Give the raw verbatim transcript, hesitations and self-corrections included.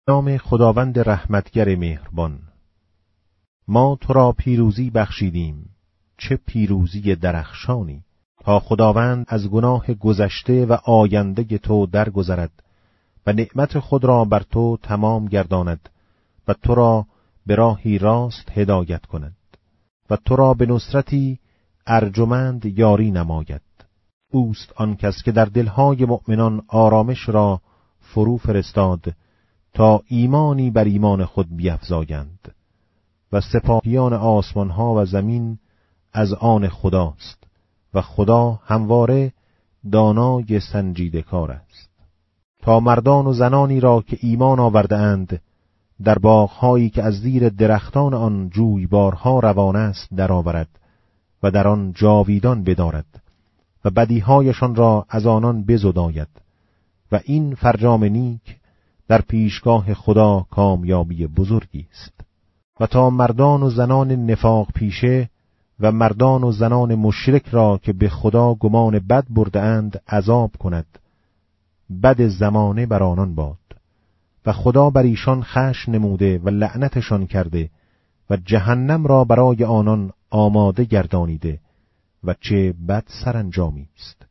نام خداوند رحمتگر مهربان. ما تو را پیروزی بخشیدیم، چه پیروزی درخشانی، تا خداوند از گناه گذشته و آینده تو درگذرد و نعمت خود را بر تو تمام گرداند و تو را به راهی راست هدایت کند و تو را به نصرتی ارجمند یاری نماید. اوست آن کس که در دلهای مؤمنان آرامش را فرو فرستاد تا ایمانی بر ایمان خود بیفزایند و سپاهیان آسمانها و زمین از آن خداست و خدا همواره دانای سنجیده کار است. تا مردان و زنانی را که ایمان آورده اند در باغ‌هایی که از زیر درختان آن جویبارها روان است درآورد و در آن جاویدان بدارد و بدیهایشان را از آنان بزداید و این فرجام نیک در پیشگاه خدا کامیابی بزرگی است. و تا مردان و زنان نفاق پیشه و مردان و زنان مشرک را که به خدا گمان بد برده اند عذاب کند. بد زمانه بر آنان باد و خدا بر ایشان خشم نموده و لعنتشان کرده و جهنم را برای آنان آماده گردانیده و چه بد سرانجامی است.